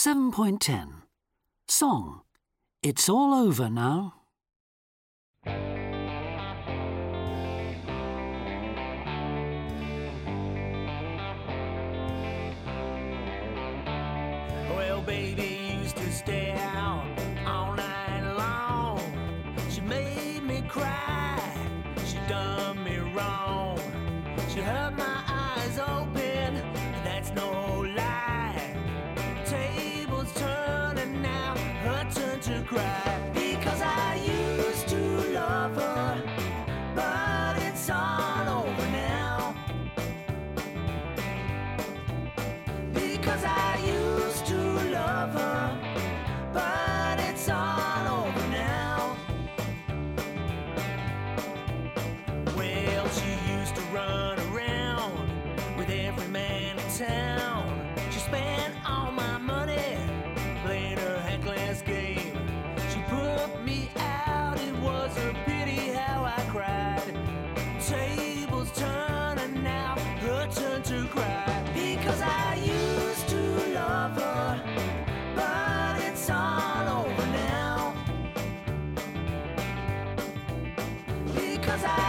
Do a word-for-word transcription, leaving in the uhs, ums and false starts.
seven point ten. Song. It's all over now. Well, baby used to stay out all night long. She made me cry, she done me wrong. She hurt my eyes open, that's no lie. Tables turning now, her turn to cry. Because I used to love her, but it's all over now. Because I used to love her, but it's all over now. Well, she used to run around with every man in town. She spent all my money playing her high-class game. She put me out, it was a pity how I cried. Tables turning now, her turn to cry. Because I used to love her, but it's all over now. Because I